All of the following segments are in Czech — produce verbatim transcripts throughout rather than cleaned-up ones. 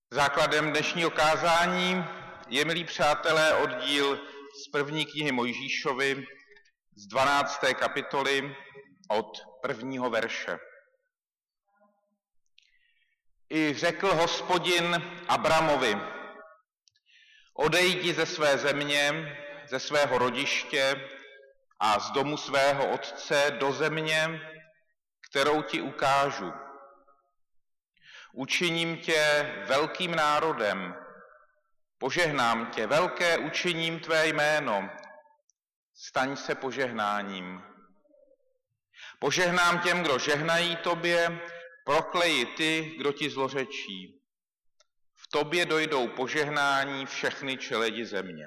Základem dnešního kázání je, milí přátelé, oddíl z první knihy Mojžíšovy z dvanácté kapitoly od prvního verše. I řekl Hospodin Abramovi: odejdi ze své země, ze svého rodiště a z domu svého otce do země, kterou ti ukážu. Učiním tě velkým národem, požehnám tě, velké učiním tvé jméno, staň se požehnáním. Požehnám těm, kdo žehnají tobě, prokleji ty, kdo ti zlořečí. V tobě dojdou požehnání všechny čeledi země.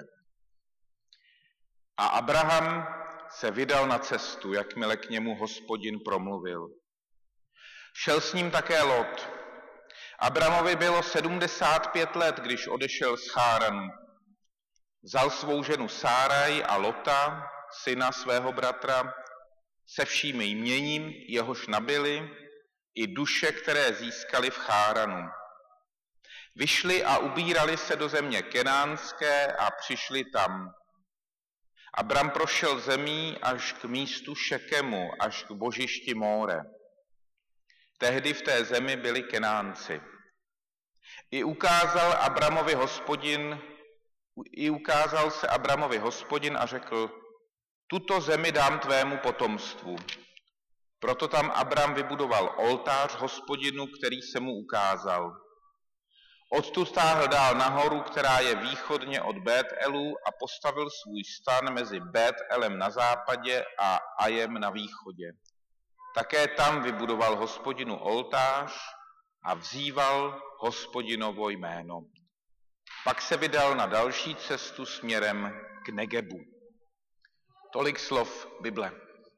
A Abraham se vydal na cestu, jakmile k němu Hospodin promluvil. Šel s ním také Lot. Abramovi bylo sedmdesát pět let, když odešel z Cháranu. Vzal svou ženu Sáraj a Lota, syna svého bratra, se vším jměním, jehož nabili, i duše, které získali v Cháranu. Vyšli a ubírali se do země kenánské a přišli tam. Abram prošel zemí až k místu Šekemu, až k božišti Móre. Tehdy v té zemi byli Kenánci. I ukázal Abramovi Hospodin, i ukázal se Abramovi Hospodin a řekl: tuto zemi dám tvému potomstvu. Proto tam Abram vybudoval oltář Hospodinu, který se mu ukázal. Odtud táhl dál nahoru, která je východně od Bet-Elu, a postavil svůj stan mezi Bet-Elem na západě a Ajem na východě. Také tam vybudoval Hospodinu oltář a vzýval Hospodinovo jméno. Pak se vydal na další cestu směrem k Negebu. Tolik slov Bible.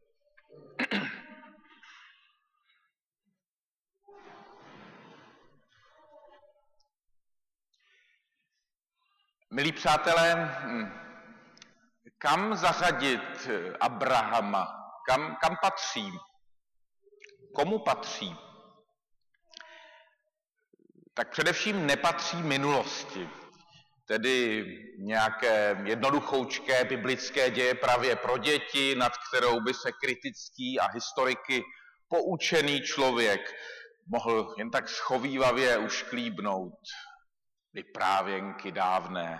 Milí přátelé, kam zařadit Abrahama? Kam, kam patří? Komu patří? Tak především nepatří minulosti, tedy nějaké jednoduchoučké biblické dějepravě pro děti, nad kterou by se kritický a historiky poučený člověk mohl jen tak schovívavě ušklíbnout. Vyprávěnky dávné.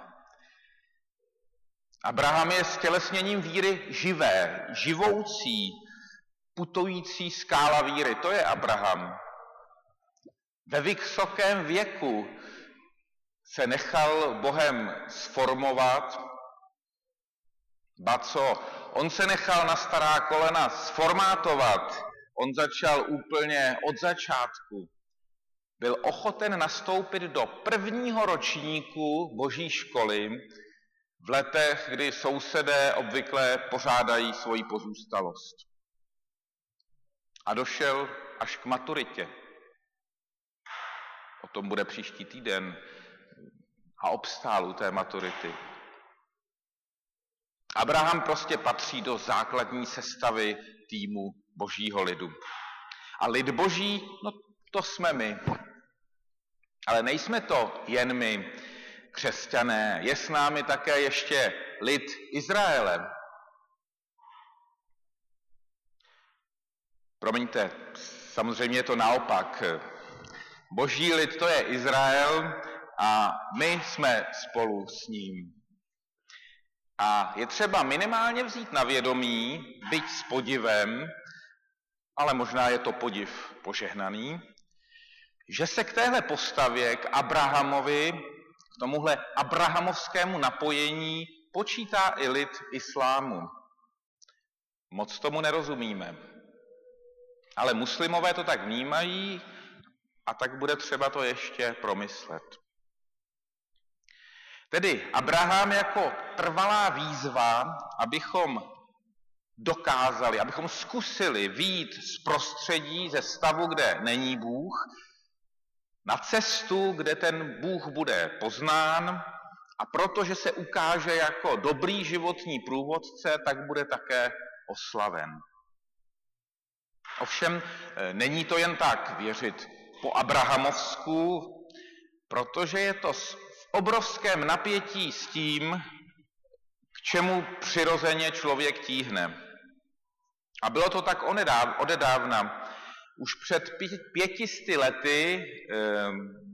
Abraham je stělesněním víry živé, živoucí, putující skála víry. To je Abraham. Ve vysokém věku se nechal Bohem sformovat. Ba co? On se nechal na stará kolena sformátovat. On začal úplně od začátku. Byl ochoten nastoupit do prvního ročníku boží školy v letech, kdy sousedé obvykle pořádají svoji pozůstalost. A došel až k maturitě. O tom bude příští týden. A obstál u té maturity. Abraham prostě patří do základní sestavy týmu božího lidu. A lid boží, no to jsme my. Ale nejsme to jen my, křesťané. Je s námi také ještě lid Izraele. Promiňte, samozřejmě je to naopak. Boží lid to je Izrael a my jsme spolu s ním. A je třeba minimálně vzít na vědomí, byť s podivem, ale možná je to podiv požehnaný, že se k téhle postavě, k Abrahamovi, k tomuhle abrahamovskému napojení počítá i lid islámu. Moc tomu nerozumíme. Ale muslimové to tak vnímají a tak bude třeba to ještě promyslet. Tedy Abraham jako trvalá výzva, abychom dokázali, abychom zkusili vyjít z prostředí, ze stavu, kde není Bůh, na cestu, kde ten Bůh bude poznán, a protože se ukáže jako dobrý životní průvodce, tak bude také oslaven. Ovšem není to jen tak věřit po abrahamovsku, protože je to v obrovském napětí s tím, k čemu přirozeně člověk tíhne. A bylo to tak odedávna. Už před pětisty lety eh,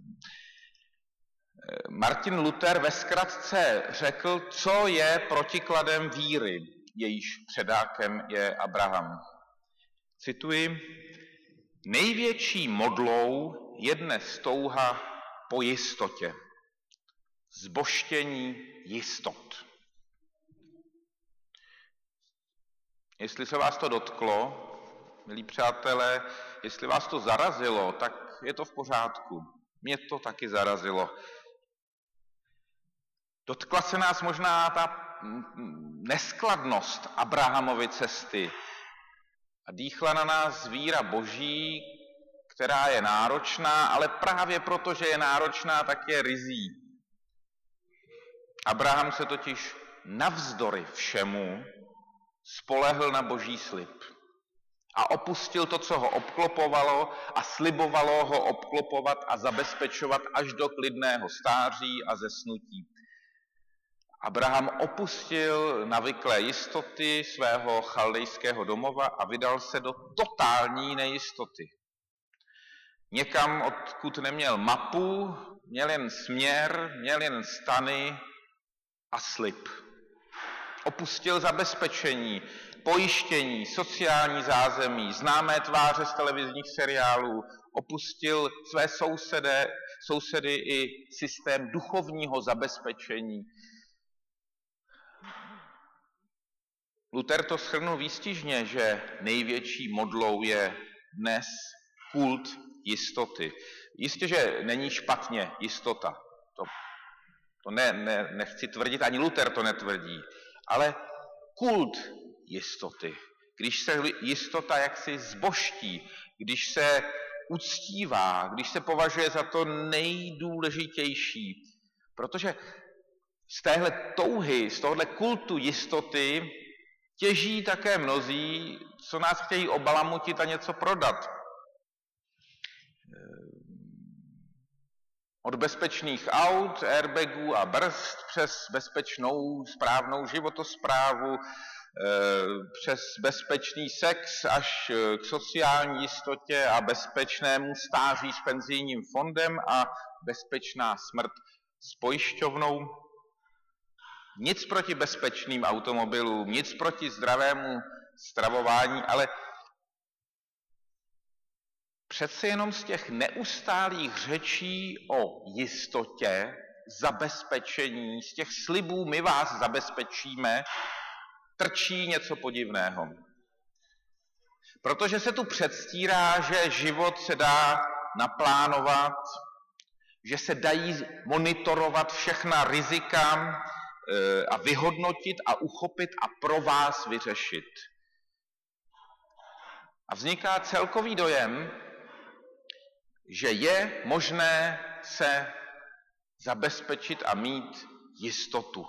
Martin Luther ve zkratce řekl, co je protikladem víry, jejíž předákem je Abraham. Cituji, největší modlou je dnes touha po jistotě, zbožštění jistot. Jestli se vás to dotklo, milí přátelé, jestli vás to zarazilo, tak je to v pořádku. Mě to taky zarazilo. Dotkla se nás možná ta neskladnost Abrahamovy cesty a dýchla na nás víra Boží, která je náročná, ale právě proto, že je náročná, tak je rizí. Abraham se totiž navzdory všemu spolehl na Boží slib a opustil to, co ho obklopovalo a slibovalo ho obklopovat a zabezpečovat až do klidného stáří a zesnutí. Abraham opustil navyklé jistoty svého chaldejského domova a vydal se do totální nejistoty. Někam, odkud neměl mapu, měl jen směr, měl jen stany a slib. Opustil zabezpečení, pojištění, sociální zázemí, známé tváře z televizních seriálů, opustil své sousedy, sousedy i systém duchovního zabezpečení. Luther to shrnul výstižně, že největší modlou je dnes kult jistoty. Jistě, že není špatně jistota. To, to ne, ne, nechci tvrdit, ani Luther to netvrdí. Ale kult jistoty. Když se jistota jaksi zbožtí, když se uctívá, když se považuje za to nejdůležitější. Protože z téhle touhy, z tohohle kultu jistoty těží také mnozí, co nás chtějí obalamutit a něco prodat. Od bezpečných aut, airbagů a brzd přes bezpečnou správnou životosprávu, přes bezpečný sex až k sociální jistotě a bezpečnému stáří s penzijním fondem a bezpečná smrt s pojišťovnou. Nic proti bezpečným automobilům, nic proti zdravému stravování, ale přece jenom z těch neustálých řečí o jistotě, zabezpečení, z těch slibů my vás zabezpečíme, trčí něco podivného. Protože se tu předstírá, že život se dá naplánovat, že se dají monitorovat všechna rizika a vyhodnotit a uchopit a pro vás vyřešit. A vzniká celkový dojem, že je možné se zabezpečit a mít jistotu.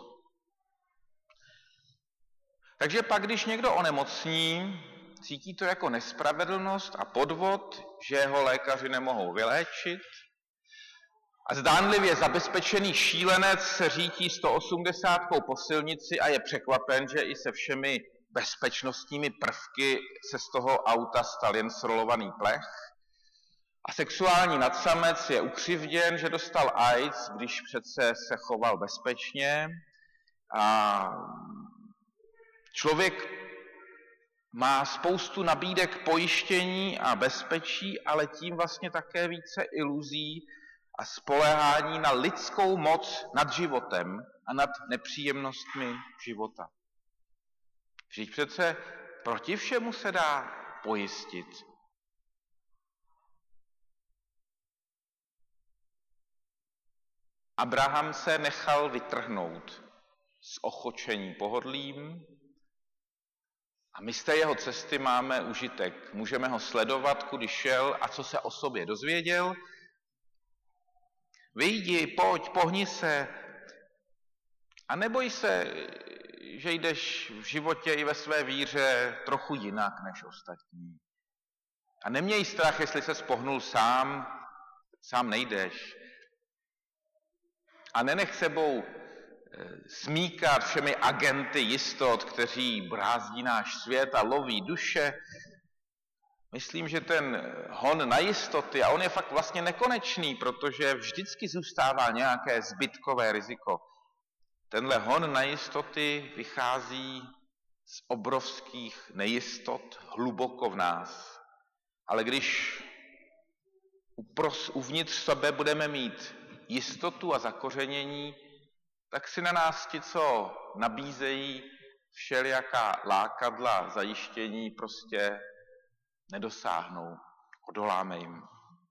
Takže pak, když někdo onemocní, cítí to jako nespravedlnost a podvod, že ho lékaři nemohou vyléčit, a zdánlivě zabezpečený šílenec se řítí sto osmdesátkou po silnici a je překvapen, že i se všemi bezpečnostními prvky se z toho auta stal jen srolovaný plech. A sexuální nadsamec je ukřivděn, že dostal AIDS, když přece se choval bezpečně. A člověk má spoustu nabídek pojištění a bezpečí, ale tím vlastně také více iluzí a spoléhání na lidskou moc nad životem a nad nepříjemnostmi života. Vždyť přece proti všemu se dá pojistit. Abraham se nechal vytrhnout z ochočení pohodlím a my z té jeho cesty máme užitek. Můžeme ho sledovat, kudy šel a co se o sobě dozvěděl. Vyjdi, pojď, pohni se a neboj se, že jdeš v životě i ve své víře trochu jinak než ostatní. A neměj strach, jestli se pohnul sám, sám nejdeš. A nenech sebou smíkat všemi agenty jistot, kteří brázdí náš svět a loví duše. Myslím, že ten hon na jistoty, a on je fakt vlastně nekonečný, protože vždycky zůstává nějaké zbytkové riziko. Tenhle hon na jistoty vychází z obrovských nejistot hluboko v nás. Ale když upros, uvnitř sebe budeme mít jistotu a zakořenění, tak si na nás ti, co nabízejí všelijaká lákadla, zajištění, prostě nedosáhnou. Odoláme jim.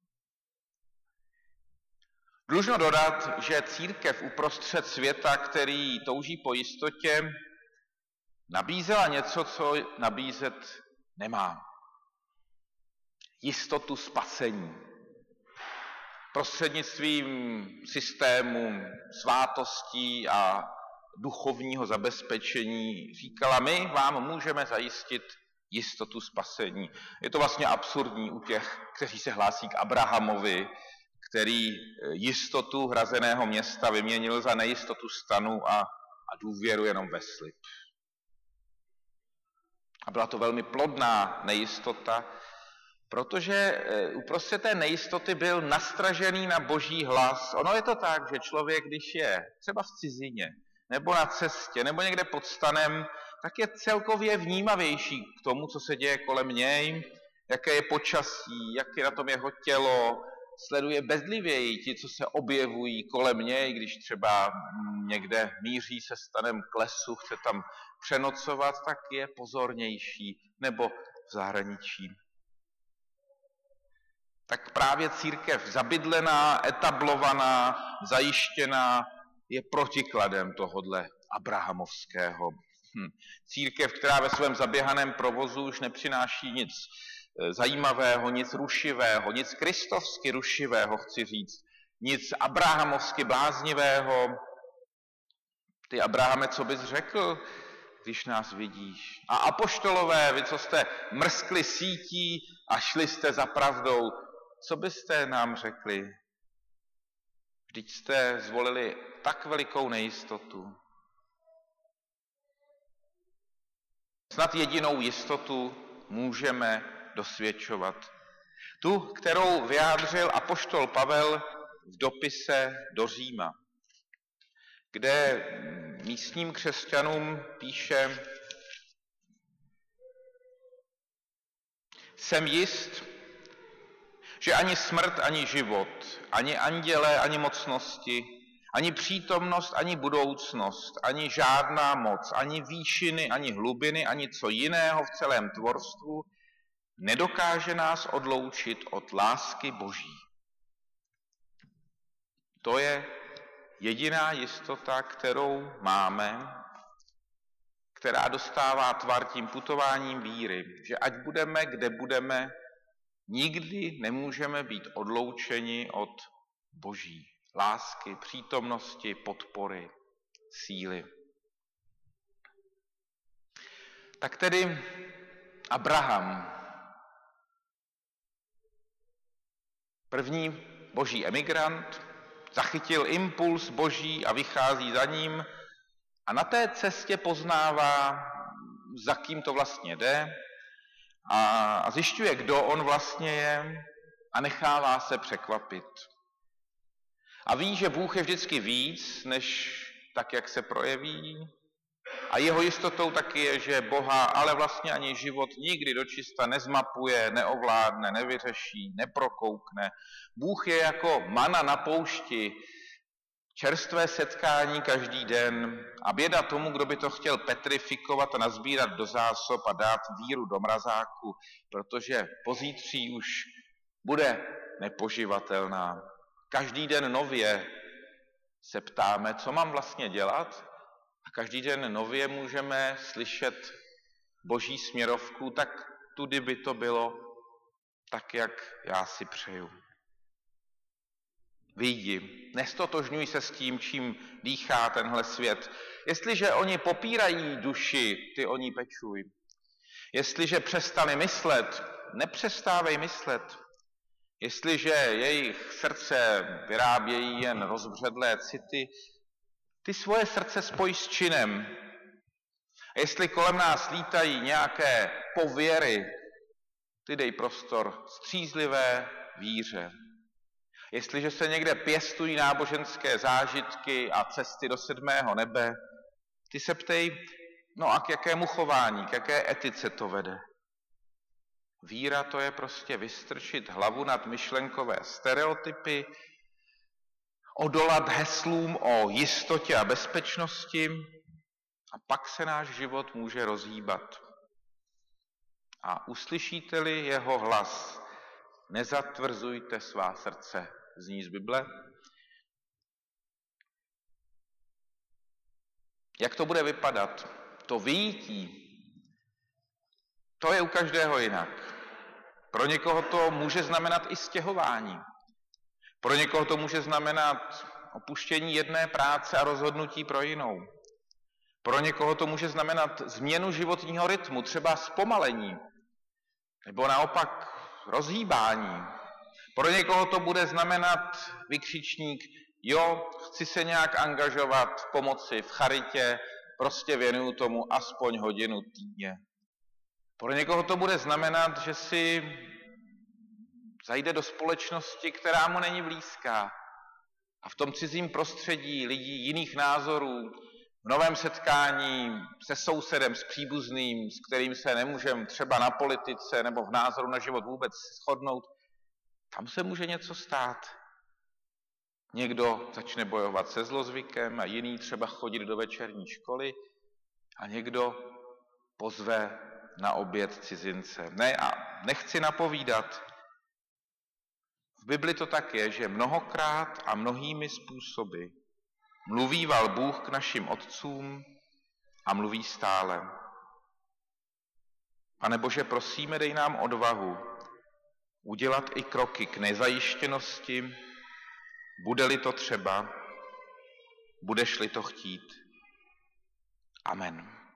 Dlužno dodat, že církev uprostřed světa, který touží po jistotě, nabízela něco, co nabízet nemá. Jistotu spasení. Prostřednictvím systému svátostí a duchovního zabezpečení říkala, my vám můžeme zajistit jistotu spasení. Je to vlastně absurdní u těch, kteří se hlásí k Abrahamovi, který jistotu hrazeného města vyměnil za nejistotu stanu a, a důvěru jenom ve slib. A byla to velmi plodná nejistota, protože uprostřed té nejistoty byl nastražený na boží hlas. Ono je to tak, že člověk, když je třeba v cizině, nebo na cestě, nebo někde pod stanem, tak je celkově vnímavější k tomu, co se děje kolem něj, jaké je počasí, jak je na tom jeho tělo, sleduje bedlivěji ti, co se objevují kolem něj, když třeba někde míří se stanem k lesu, chce tam přenocovat, tak je pozornější, nebo v zahraničí. Tak právě církev zabydlená, etablovaná, zajištěná je protikladem tohodle abrahamovského. Hm. Církev, která ve svém zaběhaném provozu už nepřináší nic zajímavého, nic rušivého, nic kristovsky rušivého, chci říct, nic abrahamovsky bláznivého. Ty, Abrahame, co bys řekl, když nás vidíš? A apoštolové, vy, co jste mrskli sítí a šli jste za pravdou, co byste nám řekli? Vždyť jste zvolili tak velikou nejistotu. Snad jedinou jistotu můžeme dosvědčovat. Tu, kterou vyjádřil apoštol Pavel v dopise do Říma, kde místním křesťanům píše: Jsem jist, že ani smrt, ani život, ani andělé, ani mocnosti, ani přítomnost, ani budoucnost, ani žádná moc, ani výšiny, ani hlubiny, ani co jiného v celém tvorstvu nedokáže nás odloučit od lásky Boží. To je jediná jistota, kterou máme, která dostává tvar tím putováním víry, že ať budeme, kde budeme, nikdy nemůžeme být odloučeni od Boží lásky, přítomnosti, podpory, síly. Tak tedy Abraham, první boží emigrant, zachytil impuls boží a vychází za ním a na té cestě poznává, za kým to vlastně jde a zjišťuje, kdo on vlastně je a nechává se překvapit. A ví, že Bůh je vždycky víc, než tak, jak se projeví. A jeho jistotou taky je, že Boha ale vlastně ani život nikdy dočista nezmapuje, neovládne, nevyřeší, neprokoukne. Bůh je jako mana na poušti, čerstvé setkání každý den a běda tomu, kdo by to chtěl petrifikovat a nazbírat do zásob a dát víru do mrazáku, protože pozítří už bude nepoživatelná. Každý den nově se ptáme, co mám vlastně dělat, a každý den nově můžeme slyšet boží směrovku, tak tudy by to bylo tak, jak já si přeju. Vyjdi, nestotožňuj se s tím, čím dýchá tenhle svět. Jestliže oni popírají duši, ty o ní pečuj. Jestliže přestali myslet, nepřestávej myslet. Jestliže jejich srdce vyrábějí jen rozbředlé city, ty svoje srdce spojí s činem. A jestli kolem nás lítají nějaké pověry, ty dej prostor střízlivé víře. Jestliže se někde pěstují náboženské zážitky a cesty do sedmého nebe, ty se ptej, no a k jakému chování, k jaké etice to vede. Víra to je prostě vystrčit hlavu nad myšlenkové stereotypy, odolat heslům o jistotě a bezpečnosti a pak se náš život může rozhýbat. A uslyšíte-li jeho hlas, nezatvrzujte svá srdce. Zní z Bible. Jak to bude vypadat? To vyjítí, to je u každého jinak. Pro někoho to může znamenat i stěhování. Pro někoho to může znamenat opuštění jedné práce a rozhodnutí pro jinou. Pro někoho to může znamenat změnu životního rytmu, třeba zpomalení, nebo naopak rozhýbání. Pro někoho to bude znamenat vykřičník, jo, chci se nějak angažovat v pomoci, v charitě, prostě věnuju tomu aspoň hodinu týdně. Pro někoho to bude znamenat, že si zajde do společnosti, která mu není blízká. A v tom cizím prostředí lidí jiných názorů, v novém setkání se sousedem, s příbuzným, s kterým se nemůžeme třeba na politice nebo v názoru na život vůbec shodnout, tam se může něco stát. Někdo začne bojovat se zlozvykem a jiný třeba chodit do večerní školy a někdo pozve na oběd cizince. Ne, a nechci napovídat. V Bibli to tak je, že mnohokrát a mnohými způsoby mluvíval Bůh k našim otcům a mluví stále. Pane Bože, prosíme, dej nám odvahu udělat i kroky k nezajištěnosti, bude-li to třeba, budeš-li to chtít. Amen.